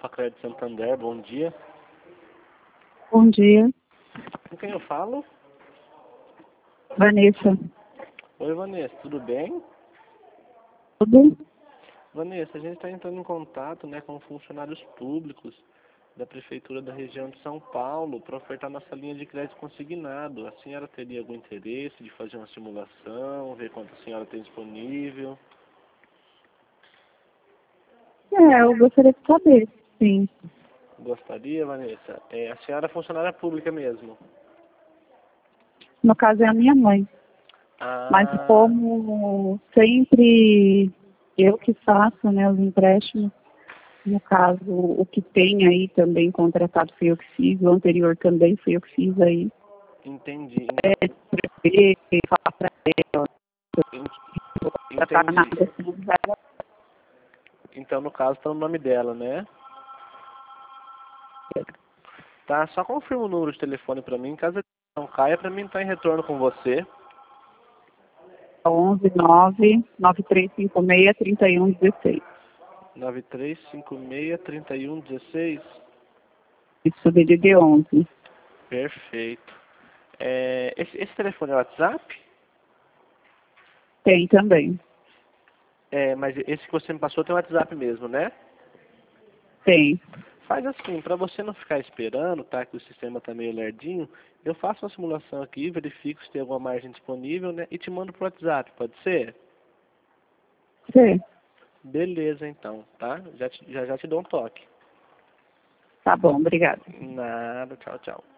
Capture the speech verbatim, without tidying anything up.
Facred Santander, bom dia. Bom dia, Com quem eu falo? Vanessa. Oi, Vanessa, tudo bem? Tudo? Vanessa, a gente está entrando em contato, né, com funcionários públicos da Prefeitura da região de São Paulo para ofertar nossa linha de crédito consignado. A senhora teria algum interesse de fazer uma simulação, ver quanto a senhora tem disponível? É, eu gostaria de saber, sim. Gostaria, Vanessa? É, a senhora é funcionária pública mesmo? No caso é a minha mãe. Mas Ah, como sempre eu que faço, né, os empréstimos, no caso, o que tem aí também contratado fui eu que fiz, o anterior também fui eu que fiz aí. entendi. É, Então, escrever, falar para ela, en- tratar entendi. nada assim, ela Então, no caso, está no nome dela, né? Tá, só confirma o número de telefone para mim, caso não caia, para mim estar em retorno com você. onze nove nove três cinco seis três um um seis. nove três cinco seis, três um um seis. Isso D D D onze. Perfeito. É, esse, esse telefone é o WhatsApp? Tem também. É, mas esse que você me passou tem o WhatsApp mesmo, né? Tem. Faz assim, para você não ficar esperando, tá? Que o sistema tá meio lerdinho, eu faço uma simulação aqui, verifico se tem alguma margem disponível, né? E te mando pro WhatsApp, pode ser? Sim. Beleza, então, tá? Já, te- já, já te dou um toque. Tá bom, obrigada. Nada, tchau, tchau.